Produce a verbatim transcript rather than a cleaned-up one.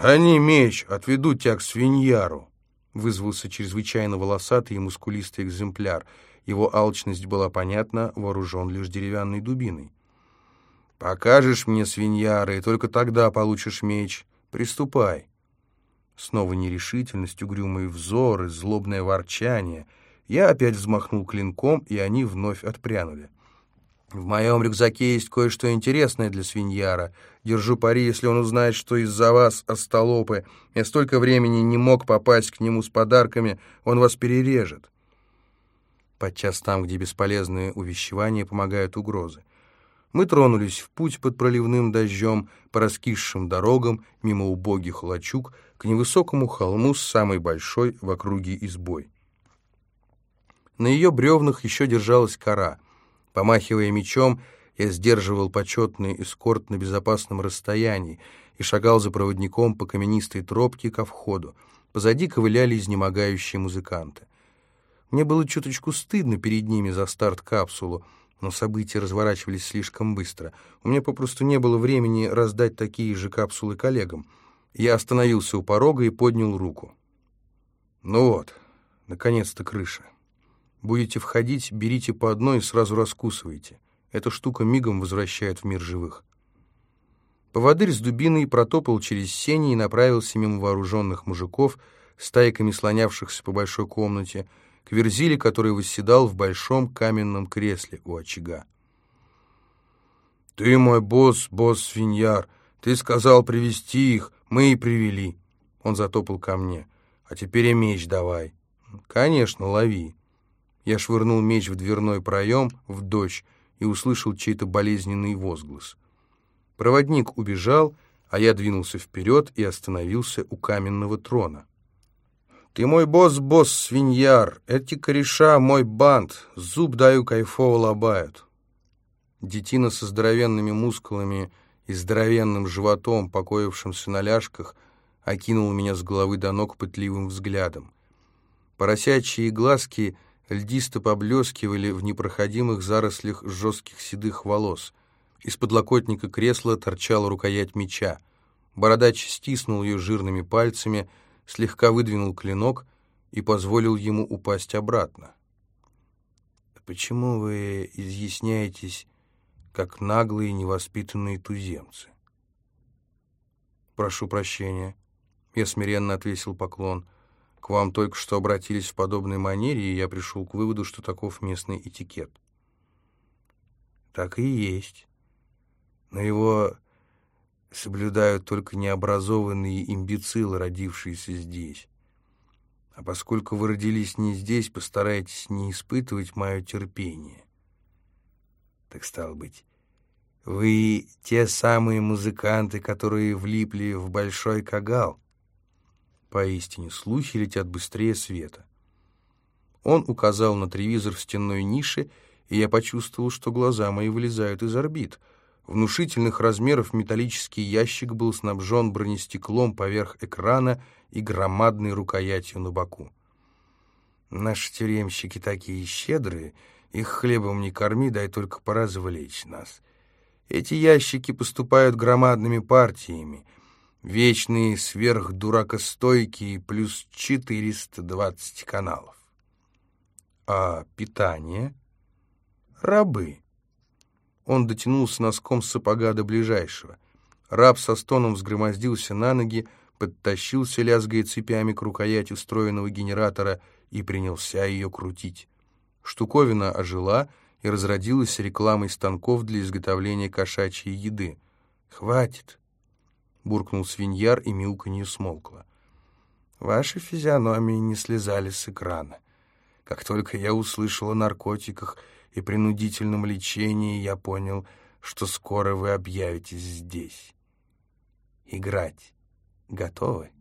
«Гони меч, отведу тебя к свиньяру», — вызвался чрезвычайно волосатый и мускулистый экземпляр. Его алчность была понятна, вооружен лишь деревянной дубиной. «Покажешь мне свиньяра, и только тогда получишь меч. Приступай». Снова нерешительность, угрюмый взор и злобное ворчание. Я опять взмахнул клинком, и они вновь отпрянули. «В моем рюкзаке есть кое-что интересное для свиньяра. Держу пари, если он узнает, что из-за вас, остолопы, я столько времени не мог попасть к нему с подарками, он вас перережет». Подчас там, где бесполезные увещевания помогают угрозы. Мы тронулись в путь под проливным дождем, по раскисшим дорогам, мимо убогих лачуг, к невысокому холму с самой большой в округе избой. На ее бревнах еще держалась кора. Помахивая мечом, я сдерживал почетный эскорт на безопасном расстоянии и шагал за проводником по каменистой тропке ко входу. Позади ковыляли изнемогающие музыканты. Мне было чуточку стыдно перед ними за старт-капсулу, но события разворачивались слишком быстро. У меня попросту не было времени раздать такие же капсулы коллегам. Я остановился у порога и поднял руку. «Ну вот, наконец-то крыша. Будете входить, берите по одной и сразу раскусывайте. Эта штука мигом возвращает в мир живых». Поводырь с дубиной протопал через сени и направился мимо вооруженных мужиков, стайками слонявшихся по большой комнате, к Верзиле, который восседал в большом каменном кресле у очага. «Ты мой босс, босс-свиньяр. Ты сказал привести их, мы и привели». Он затопал ко мне. «А теперь и меч давай». «Конечно, лови». Я швырнул меч в дверной проем, в дождь, и услышал чей-то болезненный возглас. Проводник убежал, а я двинулся вперед и остановился у каменного трона. «Ты мой босс, босс, свиньяр, эти кореша мой бант, зуб даю кайфово лобают». Детина со здоровенными мускулами и здоровенным животом, покоившимся на ляжках, окинул меня с головы до ног пытливым взглядом. Поросячьи глазки льдисто поблескивали в непроходимых зарослях жестких седых волос. Из подлокотника кресла торчала рукоять меча. Бородач стиснул ее жирными пальцами, слегка выдвинул клинок и позволил ему упасть обратно. «Почему вы изъясняетесь, как наглые невоспитанные туземцы?» «Прошу прощения». Я смиренно отвесил поклон. «К вам только что обратились в подобной манере, и я пришел к выводу, что таков местный этикет». «Так и есть. Но его соблюдают только необразованные имбецилы, родившиеся здесь. А поскольку вы родились не здесь, постарайтесь не испытывать мое терпение. Так стало быть, вы те самые музыканты, которые влипли в большой кагал?» Поистине, слухи летят быстрее света. Он указал на телевизор в стенной нише, и я почувствовал, что глаза мои вылезают из орбит. Внушительных размеров металлический ящик был снабжен бронестеклом поверх экрана и громадной рукоятью на боку. «Наши тюремщики такие щедрые, их хлебом не корми, дай только поразвлечь нас. Эти ящики поступают громадными партиями, вечные сверхдуракостойкие плюс четыреста двадцать каналов. А питание? Рабы». Он дотянулся носком сапога до ближайшего. Раб со стоном взгромоздился на ноги, подтащился, лязгая цепями, к рукояти встроенного генератора и принялся ее крутить. Штуковина ожила и разродилась рекламой станков для изготовления кошачьей еды. «Хватит!» — буркнул свиньяр, и мяуканье смолкло. «Ваши физиономии не слезали с экрана. Как только я услышал о наркотиках и принудительном лечении, я понял, что скоро вы объявитесь здесь. Играть готовы?»